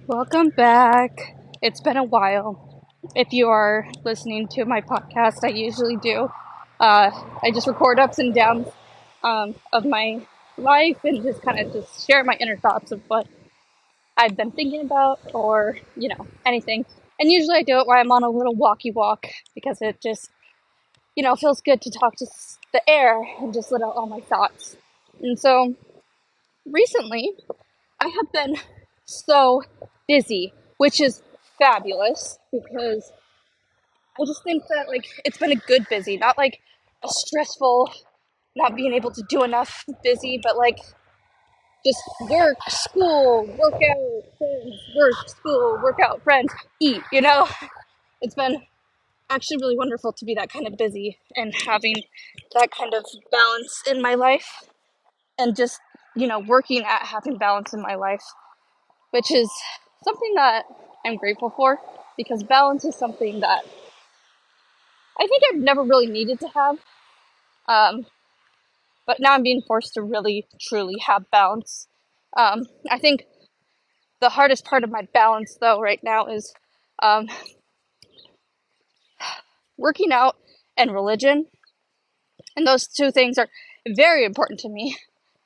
Welcome back. It's been a while. If you are listening to my podcast, I usually do. I just record ups and downs of my life and just kind of just share my inner thoughts of what I've been thinking about or, anything. And usually I do it while I'm on a little walkie walk because it just, feels good to talk to the air and just let out all my thoughts. And so recently, I have been so busy, which is fabulous because I just think that it's been a good busy, not like a stressful, not being able to do enough busy, but just work, school, workout, friends, work, school, workout, friends, eat. It's been actually really wonderful to be that kind of busy and having that kind of balance in my life and just, working at having balance in my life, which is something that I'm grateful for because balance is something that I think I've never really needed to have. But now I'm being forced to really, truly have balance. I think the hardest part of my balance, though, right now is um, working out and religion. And those two things are very important to me.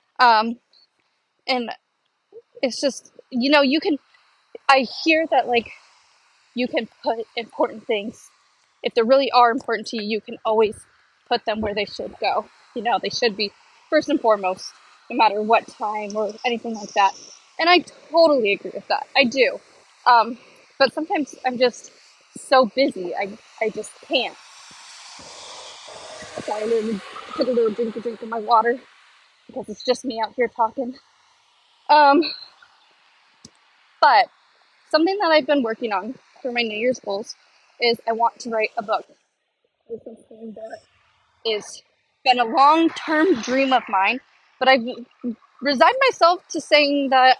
And it's just, I hear that, you can put important things, if they really are important to you, you can always put them where they should go. They should be first and foremost, no matter what time or anything like that. And I totally agree with that. I do. But sometimes I'm just so busy, I just can't. Sorry, let me take a little drink of my water because it's just me out here talking. Um, but something that I've been working on for my New Year's goals is I want to write a book. It's something that is been a long-term dream of mine, but I've resigned myself to saying that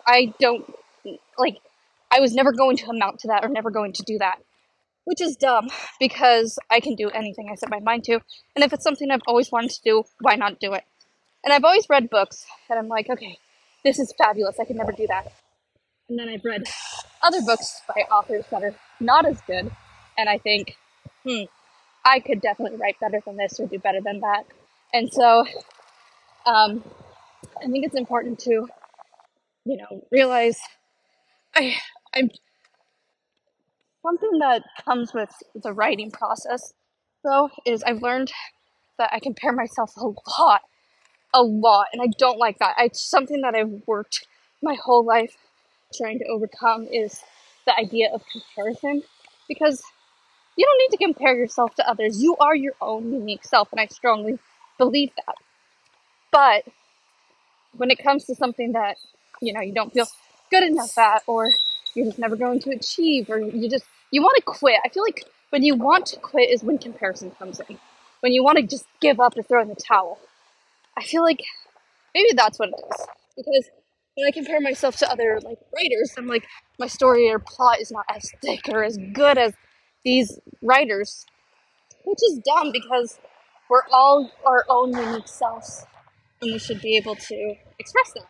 I was never going to amount to that or never going to do that, which is dumb because I can do anything I set my mind to, and if it's something I've always wanted to do, why not do it? And I've always read books, and I'm like, okay, this is fabulous, I can never do that. And then I've read other books by authors that are not as good, and I think, I could definitely write better than this or do better than that. And so, I think it's important to, realize I, I'm something that comes with the writing process, though, is I've learned that I compare myself a lot, and I don't like that. It's something that I've worked my whole life trying to overcome is the idea of comparison, because you don't need to compare yourself to others. You are your own unique self, and I strongly believe that. But when it comes to something that, you don't feel good enough at, or you're just never going to achieve, or you want to quit. I feel like when you want to quit is when comparison comes in. When you want to just give up or throw in the towel. I feel like maybe that's what it is. Because when I compare myself to other, writers, I'm like, my story or plot is not as thick or as good as these writers. Which is dumb because we're all our own unique selves. And we should be able to express that.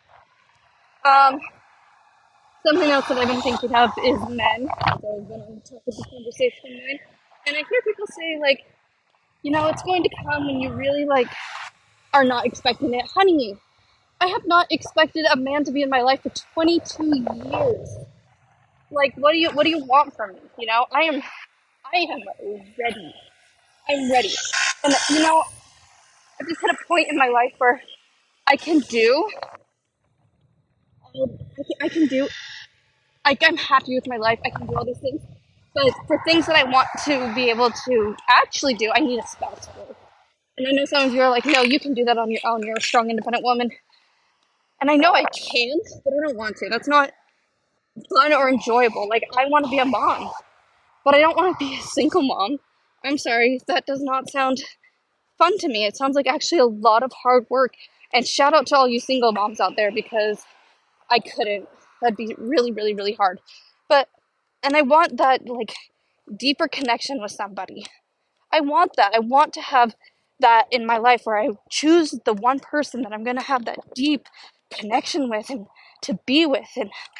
Something else that I've been thinking of is men. So I've been on top of the conversation of men. And I hear people say, it's going to come when you really, are not expecting it. Honey, I have not expected a man to be in my life for 22 years. What do you want from me? I am ready. I'm ready. And, I've just hit a point in my life where I can do, I can do I'm happy with my life. I can do all these things. But for things that I want to be able to actually do, I need a spouse for. And I know some of you are like, no, you can do that on your own. You're a strong, independent woman. And I know I can, but I don't want to. That's not fun or enjoyable. I want to be a mom, but I don't want to be a single mom. I'm sorry, that does not sound fun to me. It sounds like actually a lot of hard work. And shout out to all you single moms out there because I couldn't. That'd be really, really, really hard. And I want that, deeper connection with somebody. I want that. I want to have that in my life where I choose the one person that I'm going to have that deep connection with and to be with and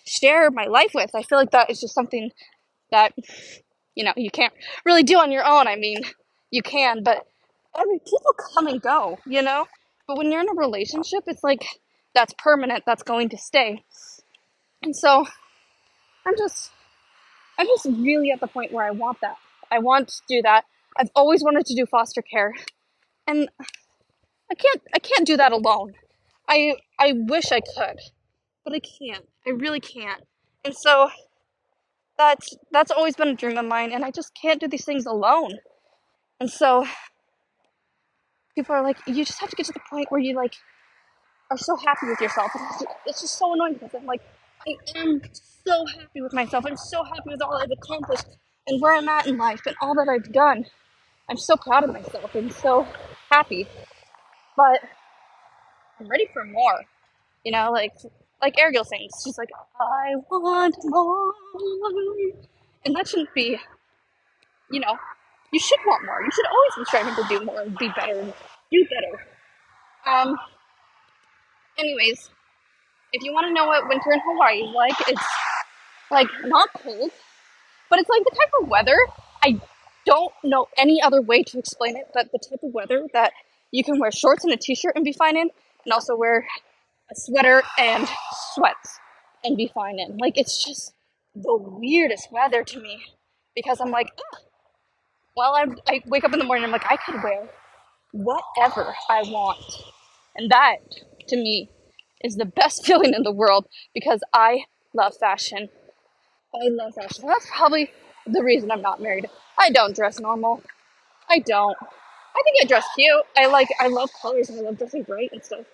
share my life with. I feel like that is just something that, you can't really do on your own. I mean, you can, but people come and go, But when you're in a relationship, it's like that's permanent, that's going to stay. And so I'm just I'm just really at the point where I want that. I want to do that. I've always wanted to do foster care, and I can't do that alone. I wish I could, but I can't. I really can't. And so that's always been a dream of mine, and I just can't do these things alone. And so people are like, you just have to get to the point where you like are so happy with yourself. It's just so annoying because I'm like, I am so happy with myself. I'm so happy with all I've accomplished and where I'm at in life and all that I've done. I'm so proud of myself and so happy, but I'm ready for more. Like Ariel sings, she's like, I want more, and that shouldn't be. You know, you should want more. You should always be striving to do more and be better and do better. Um. Anyways, if you want to know what winter in Hawaii is like, it's like not cold, but it's like the type of weather. I don't know any other way to explain it, but the type of weather that you can wear shorts and a t-shirt and be fine in, and also wear a sweater and sweats and be fine in. Like, it's just the weirdest weather to me because I'm like, ugh. Well, I wake up in the morning and I'm like, I could wear whatever I want. And that, to me, is the best feeling in the world because I love fashion. I love fashion. That's probably the reason I'm not married. I don't dress normal. I don't. I think I dress cute. I love colors and I love dressing bright and stuff.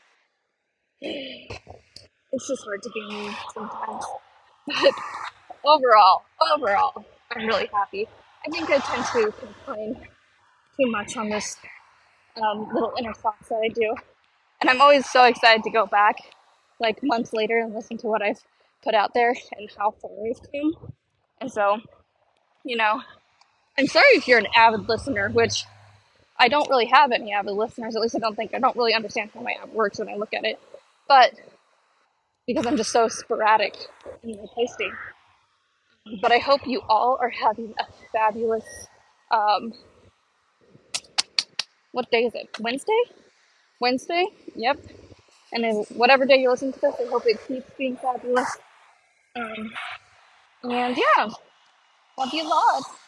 It's just hard to be me sometimes. But overall, I'm really happy. I think I tend to complain too much on this little inner thoughts that I do. And I'm always so excited to go back, like months later, and listen to what I've put out there and how far I've come. And so, you know, I'm sorry if you're an avid listener, which I don't really have any avid listeners. At least I don't really understand how my app works when I look at it. But because I'm just so sporadic in my posting. But I hope you all are having a fabulous, um, what day is it? Wednesday? Wednesday? Yep. And then whatever day you listen to this, I hope it keeps being fabulous. Um, and yeah, love you lots.